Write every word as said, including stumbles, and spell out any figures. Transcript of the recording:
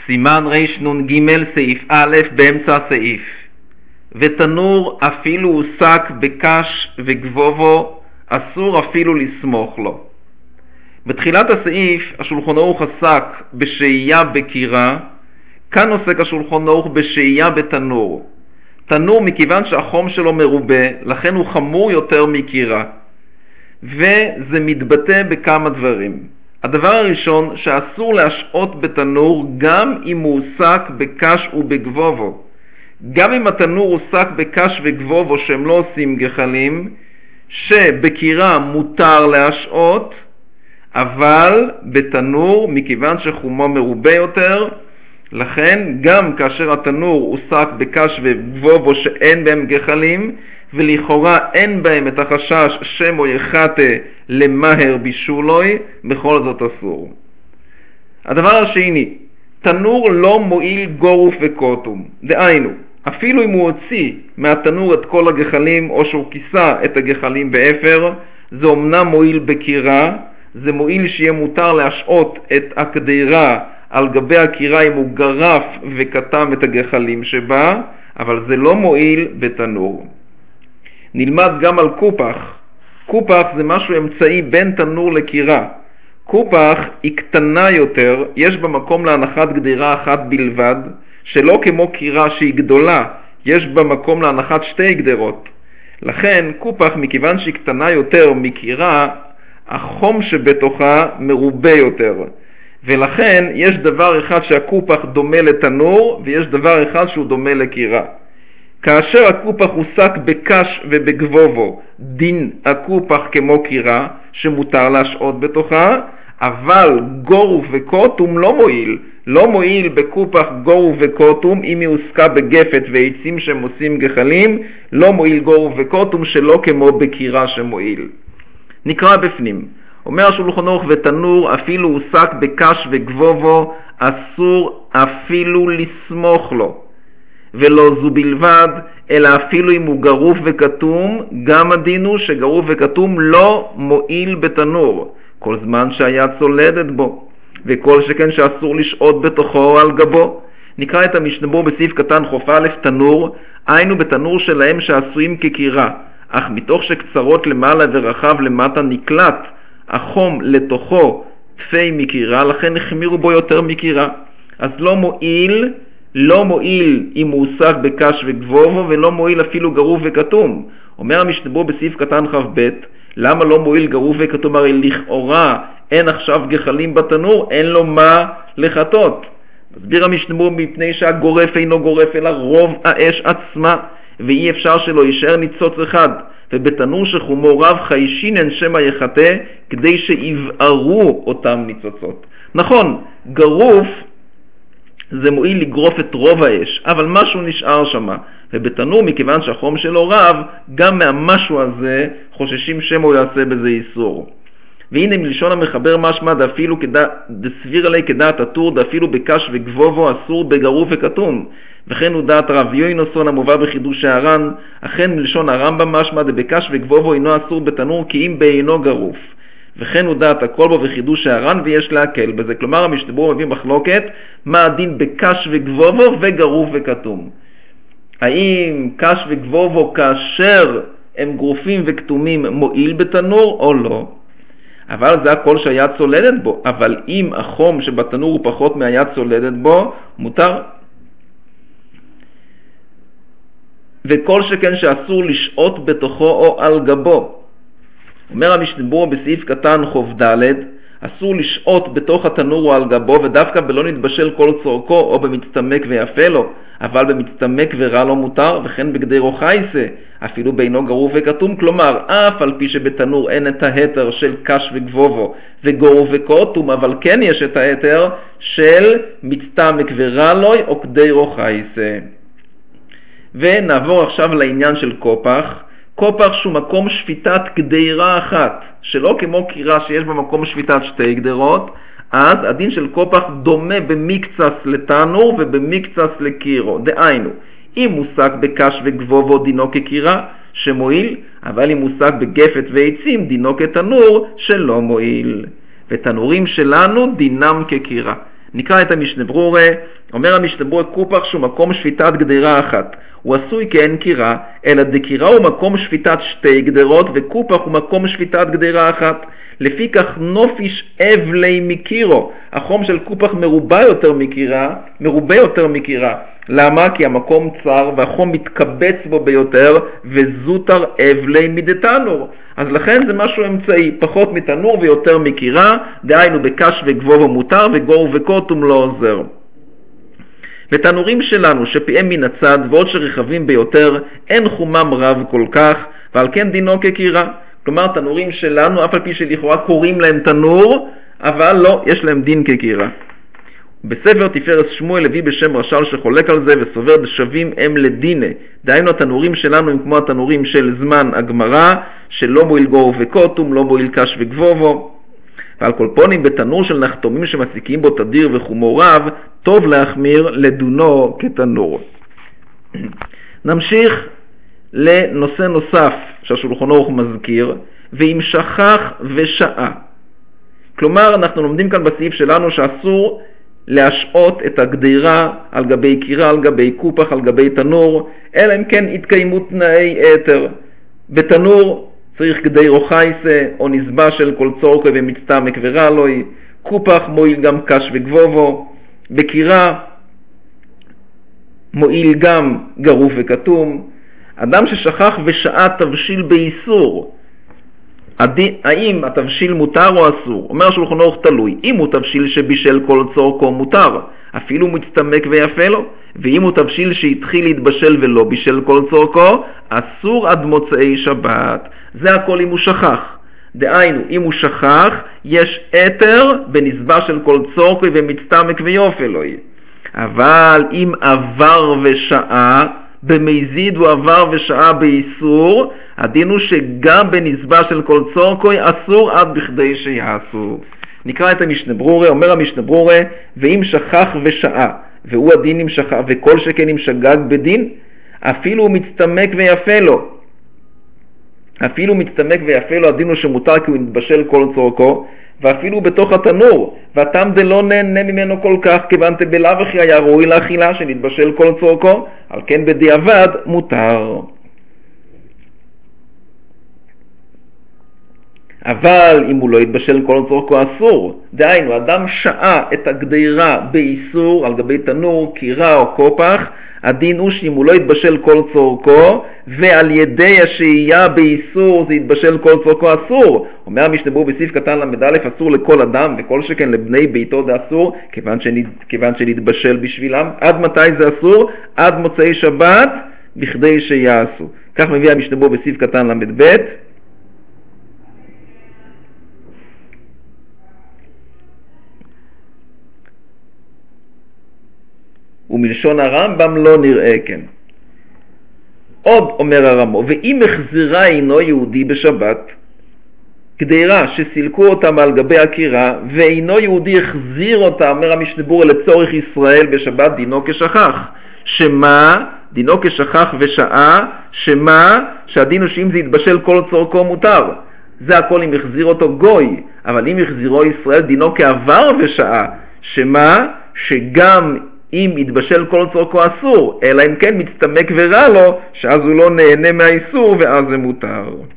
סימן רנ"ג סעיף א' באמצע הסעיף. ותנור אפילו הוסק בקש וגבובו, אסור אפילו לסמוך לו. בתחילת הסעיף השולחן ערוך עסק בשהייה בקירה, כאן עוסק השולחן ערוך בשהייה בתנור. תנור מכיוון שהחום שלו מרובה, לכן הוא חמור יותר מקירה, וזה מתבטא בכמה דברים. הדבר הראשון, שאסור להשעות בתנור גם אם הוא הוסק בקש ובגבובו. גם אם התנור הוסק בקש וגבובו שהם לא עושים גחלים, שבקירה מותר להשעות, אבל בתנור, מכיוון שחומו מרובה יותר, לכן גם כאשר התנור הוסק בקש וגבובו שאין בהם גחלים, ולכאורה אין בהם את החשש שמו יחטא למהר בישולוי, בכל זאת אסור. הדבר השני, תנור לא מועיל גורוף וקוטום. דהיינו, אפילו אם הוא הוציא מהתנור את כל הגחלים, או שהוא כיסה את הגחלים באפר, זה אומנם מועיל בקירה, זה מועיל שיהיה מותר להשעות את הקדירה על גבי הקירה אם הוא גרף וקטם את הגחלים שבה, אבל זה לא מועיל בתנור. נלמד גם על קופח. קופח זה משהו אמצעי בין תנור לקירה. קופח היא קטנה יותר, יש בה מקום להנחת גדירה אחת בלבד, שלא כמו קירה שהיא גדולה, יש בה מקום להנחת שתי גדרות. לכן קופח, מכיוון שהיא קטנה יותר מקירה, החום שבתוכה מרובה יותר. ולכן יש דבר אחד שהקופח דומה לתנור, ויש דבר אחד שהוא דומה לקירה. כאשר הקופח הוסק בקש ובגבובו, דין הקופח כמו קירה, שמותר להשעות בתוכה, אבל גורוף וקוטום לא מועיל. לא מועיל בקופח גורוף וקוטום, אם היא הוסקה בגפת ועצים שהם עושים גחלים, לא מועיל גורוף וקוטום שלא כמו בקירה שמועיל. נקרא בפנים. אומר השולחן ערוך, ותנור אפילו הוסק בקש וגבובו, אסור אפילו לסמוך לו. ולא זו בלבד, אלא אפילו אם הוא גרוף וכתום, גם הדין הוא שגרוף וכתום לא מועיל בתנור, כל זמן שהיה צולדת בו, וכל שכן שאסור לשעות בתוכו על גבו. נקרא את המשנה בסעיף קטן חוף א', תנור, היינו בתנור שלהם שעשויים כקירה, אך מתוך שקצרות למעלה ורחב למטה נקלט החום לתוכו תפי מקירה, לכן החמירו בו יותר מקירה. אז לא מועיל, לא מועיל אם הוא הוסק בקש וגבובו, ולא מועיל אפילו גרוף וכתום. אומר המשנה בסעיף קטן חף ב', למה לא מועיל גרוף וכתום? הרי לכאורה אין עכשיו גחלים בתנור, אין לו מה לחטות. מסביר המשנה מפני שהגורף אינו גורף אלא רוב האש עצמה, ואי אפשר שלא יישאר ניצוץ אחד. ובתנור שחומו רב חיישינן שמה יחטא, כדי שיבערו אותם ניצוצות. נכון, גרוף זה מועיל לגרוף את רוב האש, אבל משהו נשאר שמה. ובתנור, מכיוון שהחום שלו רב, גם מהמשהו הזה חוששים שמו יעשה בזה איסור. והנה מלשון המחבר משמע דאפילו דסביר עלי כדעת הטור, דאפילו בקש וגבובו אסור בגרוף וכתום. וכן הוא דעת רב יוינוסון המובא בחידוש הר"ן, אכן מלשון הרמב"ם משמע דבקש וגבובו אינו אסור בתנור כי אם באינו גרוף. וכן הוא דעת הכל בו וחידוש הר"ן, ויש להקל בזה. כלומר המשנה מביא מחלוקת מה הדין בקש וגבובו וגרוף וכתום. האם קש וגבובו כאשר הם גרופים וכתומים מועיל בתנור או לא? אבל זה הכל שהיד צולדת בו, אבל אם החום שבתנור הוא פחות מהיד צולדת בו, מותר. וכל שכן שאסור לשעות בתוכו או על גבו. אומר המשנה בסעיף קטן חוף ד', אסור לשעות בתוך התנור או על גבו, ודווקא בלא נתבשל כל צורכו או במצטמק ויפה לו, אבל במצטמק ורע לא מותר, וכן בגדי רוחייסה, אפילו בינו גרוף וכתום. כלומר, אף על פי שבתנור אין את ההתר של קש וגבובו וגורוף וכתום, אבל כן יש את ההתר של מצטמק ורע לו או גדי רוחייסה. ונעבור עכשיו לעניין של קופח. קופח שהוא מקום שפיטת גדירה אחת, שלא כמו קירה שיש במקום שפיטת שתי גדרות, אז הדין של קופח דומה במקצס לתנור ובמקצס לקירו. דהיינו, אם מושג בקש וגבובו דינו כקירה שמועיל, אבל אם מושג בגפת ועצים דינו כתנור שלא מועיל. ותנורים שלנו דינם כקירה. נקרא את המשנה ברורה. אומר המשנה ברורה, קופח שהוא מקום שפיטת גדרה אחת, הוא עשוי כאין קירה, אלא דקירה הוא מקום שפיטת שתי גדרות, וקופח הוא מקום שפיטת גדרה אחת. לפי כך נופיש אבלי מקירו, החום של קופח מרובה יותר מקירה, מרובה יותר מקירה. למה? כי המקום צר והחום מתקבץ בו ביותר, וזוטר אבלי מדתנור. אז לכן זה משהו אמצעי, פחות מתנור ויותר מקירה, דהיינו בקש וגבובו מותר, וגור וקוטום לא עוזר. ותנורים שלנו שפיהם מן הצד ועוד שרחבים ביותר, אין חומם רב כל כך, ועל כן דינו כקירה. כלומר, תנורים שלנו, אף על פי שלכאורה קוראים להם תנור, אבל לא, יש להם דין כקירה. בספר תפארת שמואל הביא בשם רש"ל שחולק על זה וסובר דשווים הם לדינה. דהיינו, התנורים שלנו הם כמו התנורים של זמן הגמרא, שלא מועיל גור וקוטום, לא מועיל קש וגבובו. ועל כל פונים, בתנור של נחתומים שמסיקים בו תדיר וחומו רב, טוב להחמיר לדונו כתנור. נמשיך לנושא נוסף שהשולחן ערוך מזכיר, ואם שכח ושעה. כלומר, אנחנו לומדים כאן בסעיף שלנו שאסור להשעות את הגדירה על גבי קירה, על גבי קופח, על גבי תנור, אלא אם כן התקיימו תנאי יתר. בתנור צריך גדירו חייסה, או נזבע של כל צורקו ומצטמק ורלוי, קופח מועיל גם קש וגבובו, בקירה מועיל גם גרוף וכתום. אדם ששכח ושעה תבשיל באיסור, האם התבשיל מותר או אסור? אומר שולחן ערוך תלוי. אם הוא תבשיל שבישל כל צורכו מותר, אפילו מצטמק ויפה לו, ואם הוא תבשיל שהתחיל להתבשל ולא בישל כל צורכו, אסור עד מוצאי שבת. זה הכל אם הוא שכח. דהיינו, אם הוא שכח, יש יתר בנזבע של כל צורכו ומצטמק ויפה לו. אבל אם עבר ושעה, במזיד הוא עבר ושעה באיסור, הדין הוא שגם בנזבע של כל צורכוי אסור עד בכדי שיעשו. נקרא את המשנה ברורה. אומר המשנה ברורה, ואם שכח ושעה, והוא הדין אם שכח, וכל שכן אם שגג בדין, אפילו הוא מצטמק ויפה לו. אפילו מצטמק ויפה לו, הדין הוא שמותר כי הוא נתבשל כל צורכו, ואפילו בתוך התנור, והתם דלא נהנה ממנו כל כך, כיוון בלאו הכי היה ראוי לאכילה שנתבשל כל צורכו, על כן בדיעבד מותר. אבל אם הוא לא יתבשל כל צורכו אסור. דהיינו, אדם שעה את הגדירה באיסור על גבי תנור, קירה או קופח, הדין הוא שאם הוא לא יתבשל כל צורכו, ועל ידי השהייה באיסור זה יתבשל כל צורכו אסור. אומר המשנה ברורה בסעיף קטן למד א', אסור לכל אדם, וכל שכן לבני ביתו זה אסור, כיוון, שנד... כיוון שנתבשל בשבילם. עד מתי זה אסור? עד מוצאי שבת, בכדי שיעשו. כך מביא המשנה ברורה בסעיף קטן למד ב'. ומלשון הרמב"ם לא נראה כן. עוד אומר הרמו, ואם החזירה אינו יהודי בשבת, גדירה שסילקו אותם על גבי הקירה, ואינו יהודי החזיר אותה, אומר המשנה ברורה, לצורך ישראל בשבת, דינו כשכח. שמה? דינו כשכח ושעה, שמה? שהדין הוא שאם זה יתבשל כל צורכו מותר. זה הכל אם החזיר אותו גוי, אבל אם החזירו ישראל, דינו כעבר ושעה. שמה? שגם אם יתבשל כל צורכו אסור, אלא אם כן מצטמק ורע לו, שאז הוא לא נהנה מהאיסור ואז זה מותר.